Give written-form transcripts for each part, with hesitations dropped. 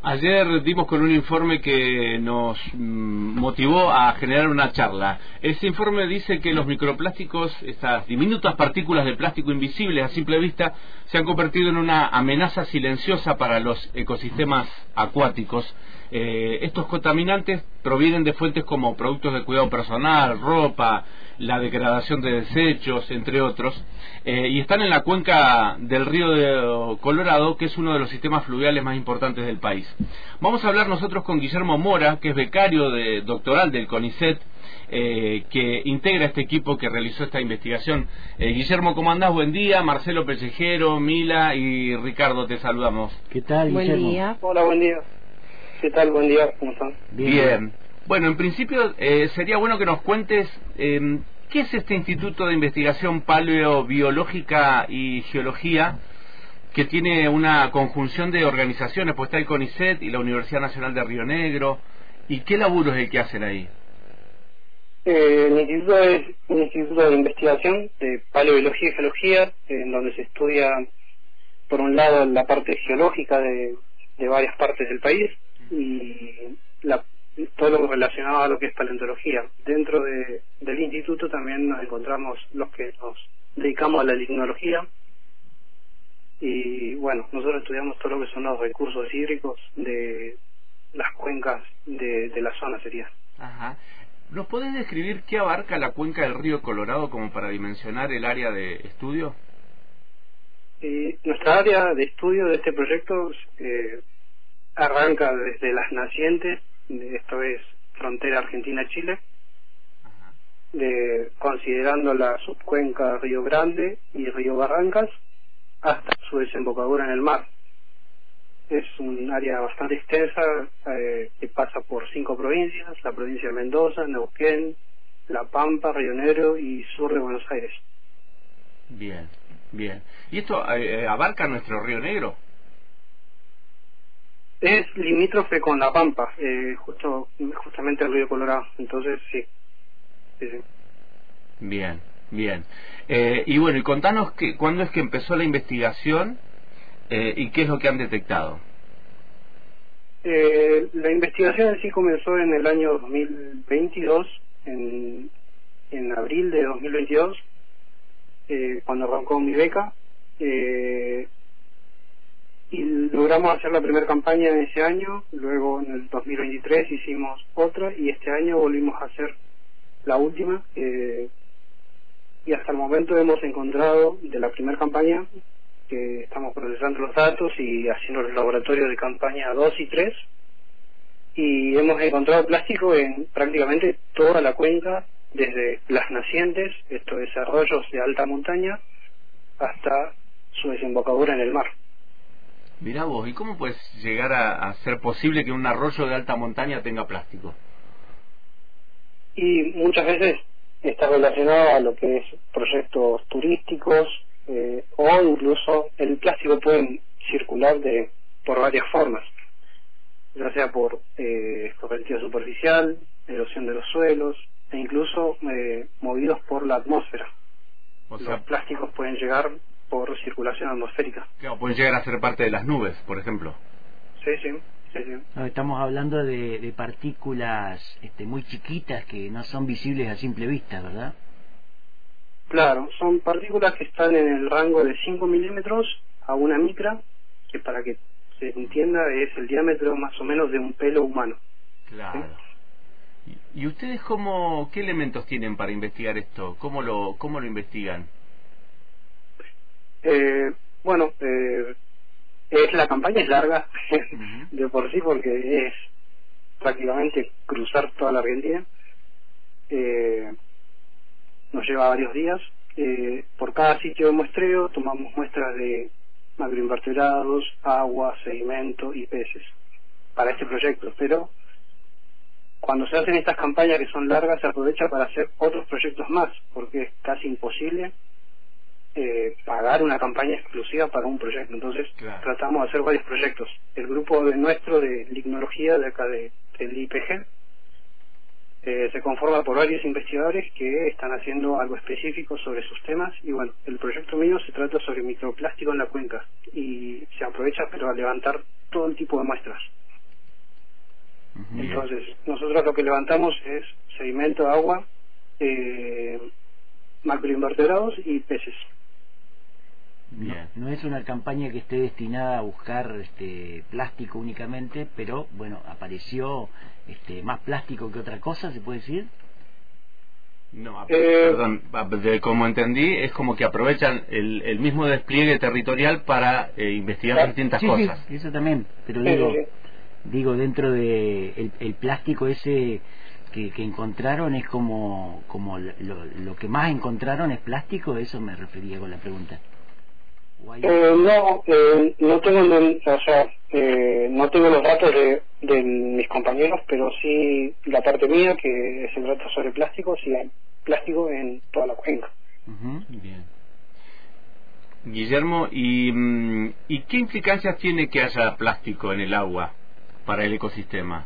Ayer dimos con un informe que nos motivó a generar una charla. Ese informe dice que los microplásticos, estas diminutas partículas de plástico invisibles a simple vista, se han convertido en una amenaza silenciosa para los ecosistemas acuáticos. Estos contaminantes provienen de fuentes como productos de cuidado personal, ropa, la degradación de desechos, entre otros, y están en la cuenca del río de Colorado, que es uno de los sistemas fluviales más importantes del país. Vamos a hablar nosotros con Guillermo Mora, que es becario doctoral del CONICET, que integra este equipo que realizó esta investigación. Guillermo, ¿cómo andás? Buen día. Marcelo Pellejero, Mila y Ricardo, te saludamos. ¿Qué tal, Guillermo? Buen día. Hola, buen día. ¿Qué tal? Buen día, ¿cómo están? Bien. Bueno, en principio sería bueno que nos cuentes qué es este Instituto de Investigación Paleobiológica y Geología, que tiene una conjunción de organizaciones, pues está el CONICET y la Universidad Nacional de Río Negro, y qué laburo es el que hacen ahí. El instituto es un instituto de investigación de paleobiología y geología, en donde se estudia, por un lado, la parte geológica de varias partes del país y todo lo relacionado a lo que es paleontología. Dentro del instituto también nos encontramos los que nos dedicamos a la limnología, y bueno, nosotros estudiamos todo lo que son los recursos hídricos de las cuencas de la zona, sería. Ajá. ¿Nos podés describir qué abarca la cuenca del río Colorado como para dimensionar el área de estudio? Nuestra área de estudio de este proyecto arranca desde las nacientes, esto es frontera Argentina-Chile, considerando la subcuenca Río Grande y Río Barrancas, hasta su desembocadura en el mar. Es un área bastante extensa que pasa por 5 provincias: la provincia de Mendoza, Neuquén, La Pampa, Río Negro y sur de Buenos Aires. Bien, bien. ¿Y esto abarca nuestro Río Negro? Es limítrofe con La Pampa, justamente el río Colorado, entonces sí. Bien, bien. Y bueno, y contanos cuándo es que empezó la investigación y qué es lo que han detectado. La investigación en sí comenzó en el año 2022, en abril de 2022, cuando arrancó mi beca, y logramos hacer la primera campaña en ese año. Luego en el 2023 hicimos otra, y este año volvimos a hacer la última, y hasta el momento hemos encontrado de la primera campaña, que estamos procesando los datos y haciendo los laboratorios de campaña 2 y 3, y hemos encontrado plástico en prácticamente toda la cuenca, desde las nacientes, esto es arroyos de alta montaña, hasta su desembocadura en el mar. Mirá vos, ¿y cómo puedes llegar a ser posible que un arroyo de alta montaña tenga plástico? Y muchas veces está relacionado a lo que es proyectos turísticos, o incluso el plástico puede circular por varias formas, ya sea por correntía superficial, erosión de los suelos, e incluso movidos por la atmósfera. O sea, los plásticos pueden llegar por circulación atmosférica. Claro, pueden llegar a ser parte de las nubes, por ejemplo. Sí. No, estamos hablando de partículas muy chiquitas que no son visibles a simple vista, ¿verdad? Claro, son partículas que están en el rango de 5 milímetros a una micra, que para que se entienda es el diámetro más o menos de un pelo humano. Claro. ¿Sí? ¿Y ustedes qué elementos tienen para investigar esto? ¿Cómo lo investigan? La campaña es larga de por sí, porque es prácticamente cruzar toda la Argentina. Nos lleva varios días. Por cada sitio de muestreo tomamos muestras de macroinvertebrados, agua, sedimento y peces para este proyecto, pero cuando se hacen estas campañas que son largas se aprovecha para hacer otros proyectos más, porque es casi imposible pagar una campaña exclusiva para un proyecto. Entonces tratamos de hacer varios proyectos. El grupo nuestro de limnología de acá del IPG se conforma por varios investigadores que están haciendo algo específico sobre sus temas, y bueno, el proyecto mío se trata sobre microplástico en la cuenca, y se aprovecha pero a levantar todo el tipo de muestras. Entonces, nosotros lo que levantamos es sedimento, agua, macroinvertebrados y peces. No es una campaña que esté destinada a buscar plástico únicamente, pero bueno, apareció más plástico que otra cosa, ¿se puede decir? No, perdón, como entendí, es como que aprovechan el mismo despliegue territorial para investigar distintas cosas. Sí, eso también, pero digo dentro de el plástico ese que encontraron es como lo que más encontraron es plástico, eso me refería con la pregunta. No tengo no tengo los datos de mis compañeros, pero sí la parte mía que se trata sobre plásticos, y hay plástico en toda la cuenca. Bien. Guillermo, ¿y qué implicancias tiene que haya plástico en el agua para el ecosistema?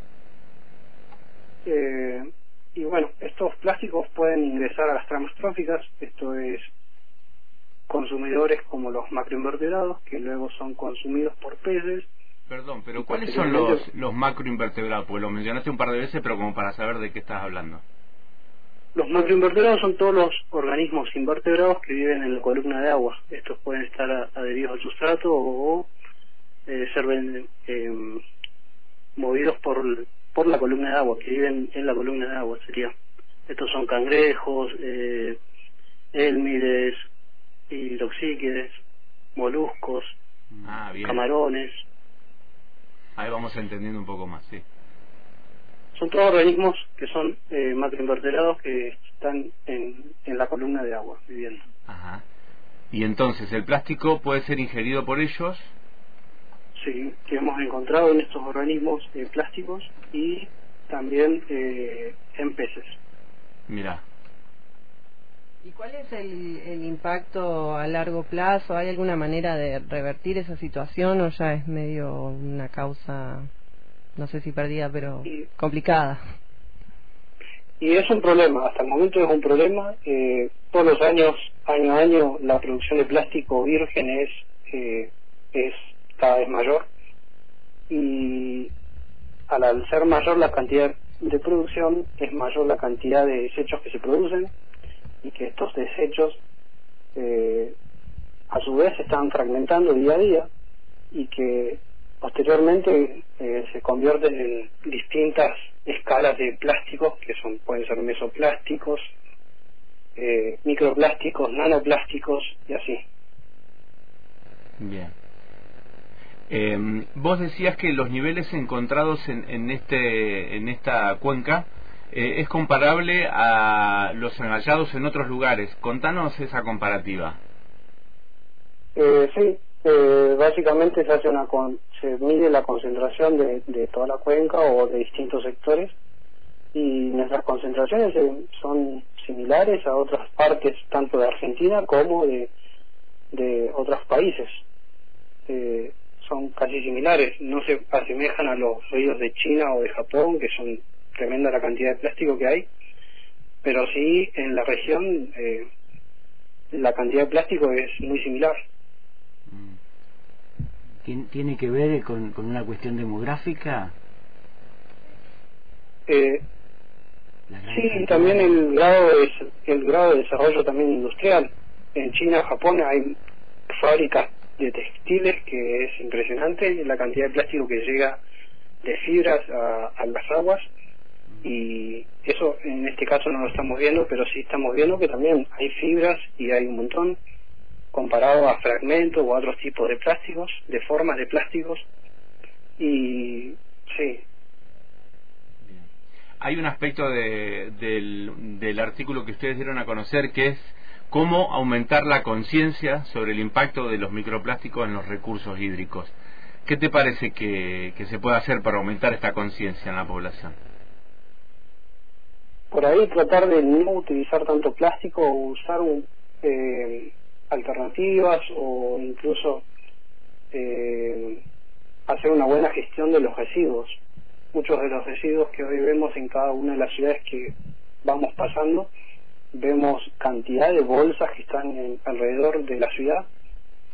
Y bueno, estos plásticos pueden ingresar a las tramas tróficas, esto es consumidores como los macroinvertebrados, que luego son consumidos por peces. Perdón, pero ¿cuáles son los macroinvertebrados? Pues lo mencionaste un par de veces, pero como para saber de qué estás hablando. Los macroinvertebrados son todos los organismos invertebrados que viven en la columna de agua. Estos pueden estar adheridos al sustrato o ser movidos por la columna de agua, que viven en la columna de agua, sería. Estos son cangrejos, élmides, hidroxíquides, moluscos, camarones. Ahí vamos entendiendo un poco más, sí. Son todos organismos que son macroinvertebrados que están en la columna de agua viviendo. Ajá. Y entonces, ¿el plástico puede ser ingerido por ellos? Sí, que hemos encontrado en estos organismos plásticos y también en peces. Mira. ¿Y cuál es el impacto a largo plazo? ¿Hay alguna manera de revertir esa situación o ya es medio una causa, no sé si perdida, pero complicada? Y es un problema, hasta el momento es un problema. Todos los año a año, la producción de plástico virgen es cada vez mayor, y al ser mayor la cantidad de producción, es mayor la cantidad de desechos que se producen, y que estos desechos a su vez se están fragmentando día a día, y que posteriormente se convierten en distintas escalas de plásticos, que pueden ser mesoplásticos, microplásticos, nanoplásticos y así. Bien. Vos decías que los niveles encontrados en esta cuenca es comparable a los hallados en otros lugares. Contanos esa comparativa. Sí, básicamente se mide la concentración de toda la cuenca o de distintos sectores, y nuestras concentraciones son similares a otras partes tanto de Argentina como de otros países. Son casi similares, no se asemejan a los ríos de China o de Japón, que son tremenda la cantidad de plástico que hay, pero sí en la región la cantidad de plástico es muy similar. ¿Tiene que ver con una cuestión demográfica? Sí, también el grado de desarrollo también industrial. En China, Japón hay fábricas de textiles que es impresionante la cantidad de plástico que llega de fibras a las aguas, y eso en este caso no lo estamos viendo, pero sí estamos viendo que también hay fibras y hay un montón comparado a fragmentos o a otros tipos de plásticos, de formas de plásticos, y sí. Hay un aspecto del artículo que ustedes dieron a conocer, que es cómo aumentar la conciencia sobre el impacto de los microplásticos en los recursos hídricos. ¿Qué te parece que se puede hacer para aumentar esta conciencia en la población? Por ahí tratar de no utilizar tanto plástico, o usar alternativas, o incluso hacer una buena gestión de los residuos. Muchos de los residuos que hoy vemos en cada una de las ciudades que vamos pasando, vemos cantidad de bolsas que están alrededor de la ciudad,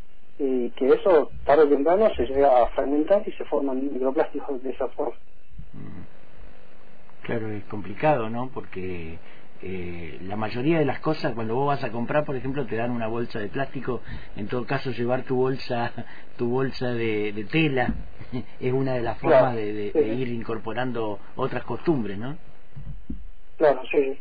y que eso tarde o temprano se llega a fragmentar y se forman microplásticos de esa forma. Claro, es complicado, ¿no? Porque la mayoría de las cosas, cuando vos vas a comprar, por ejemplo, te dan una bolsa de plástico. En todo caso, llevar tu bolsa de tela es una de las formas de ir incorporando otras costumbres, ¿no? Claro, sí.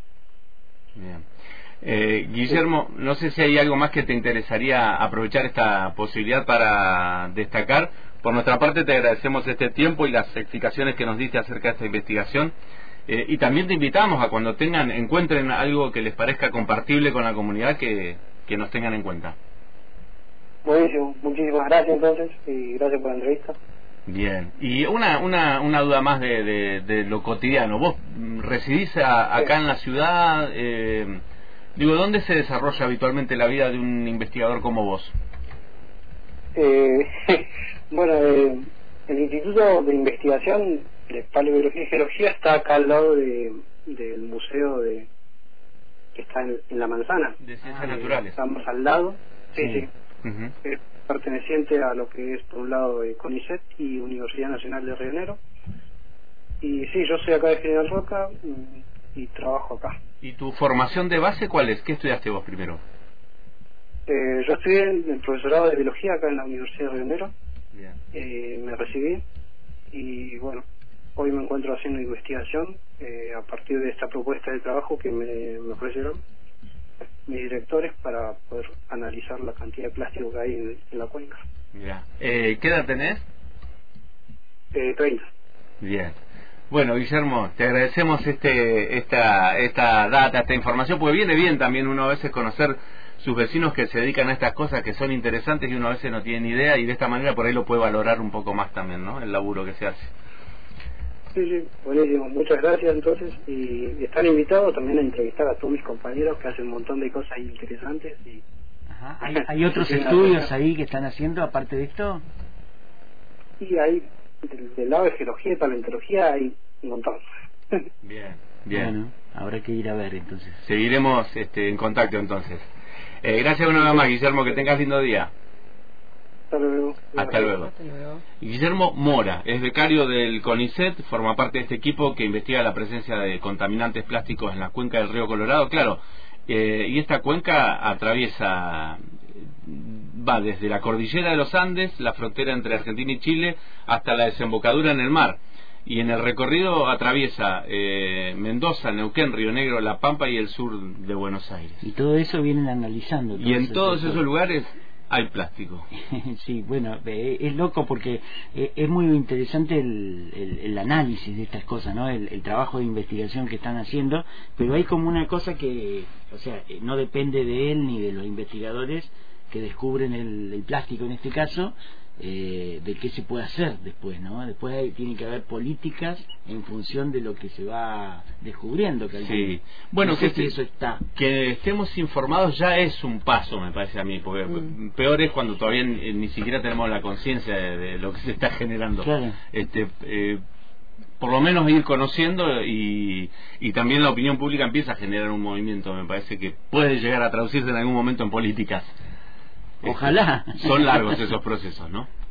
Bien. Guillermo, no sé si hay algo más que te interesaría aprovechar esta posibilidad para destacar. Por nuestra parte te agradecemos este tiempo y las explicaciones que nos diste acerca de esta investigación, y también te invitamos a cuando encuentren algo que les parezca compartible con la comunidad, que nos tengan en cuenta. Buenísimo, muchísimas gracias entonces y gracias por la entrevista. Bien, y una duda más de lo cotidiano. Vos residís acá en la ciudad, ¿dónde se desarrolla habitualmente la vida de un investigador como vos? Bueno, el Instituto de Investigación de Paleobiología y Geología está acá al lado del museo que está en La Manzana. De Ciencias Naturales. Estamos al lado, sí. Uh-huh. Es perteneciente a lo que es, por un lado, CONICET y Universidad Nacional de Río Negro. Y sí, yo soy acá de General Roca y trabajo acá. ¿Y tu formación de base cuál es? ¿Qué estudiaste vos primero? Yo estudié en el profesorado de Biología acá en la Universidad de Río Negro. Bien. Me recibí y bueno, hoy me encuentro haciendo investigación a partir de esta propuesta de trabajo que me ofrecieron mis directores para poder analizar la cantidad de plástico que hay en la cuenca. Mira. ¿Qué edad tenés? 30. Bien. Bueno, Guillermo, te agradecemos esta data, esta información, porque viene bien también uno a veces conocer sus vecinos que se dedican a estas cosas que son interesantes y uno a veces no tiene ni idea, y de esta manera por ahí lo puede valorar un poco más también, ¿no? El laburo que se hace. Sí, buenísimo. Muchas gracias entonces, y están invitados también a entrevistar a todos mis compañeros que hacen un montón de cosas interesantes. Ajá. ¿Hay otros estudios ahí que están haciendo aparte de esto? Sí, hay del lado de geología y paleontología hay un montón. Bien. Bueno, habrá que ir a ver entonces. Seguiremos en contacto entonces. Gracias una vez más, Guillermo, que tengas lindo día. Hasta luego. Guillermo Mora es becario del CONICET, forma parte de este equipo que investiga la presencia de contaminantes plásticos en la cuenca del río Colorado. Claro, y esta cuenca va desde la cordillera de los Andes, la frontera entre Argentina y Chile, hasta la desembocadura en el mar. Y en el recorrido atraviesa Mendoza, Neuquén, Río Negro, La Pampa y el sur de Buenos Aires. Y todo eso vienen analizando. Y en todos esos lugares hay plástico. Sí, bueno, es loco porque es muy interesante el análisis de estas cosas, ¿no? El trabajo de investigación que están haciendo, pero hay como una cosa que, o sea, no depende de él ni de los investigadores que descubren el plástico en este caso, de qué se puede hacer después, ¿no? Después tiene que haber políticas en función de lo que se va descubriendo. Sí. Bueno, no sé si eso está. Que estemos informados ya es un paso, me parece a mí, porque peor es cuando todavía ni siquiera tenemos la conciencia de lo que se está generando. Claro. Por lo menos ir conociendo y también la opinión pública empieza a generar un movimiento, me parece que puede llegar a traducirse en algún momento en políticas. Ojalá. Son largos esos procesos, ¿no?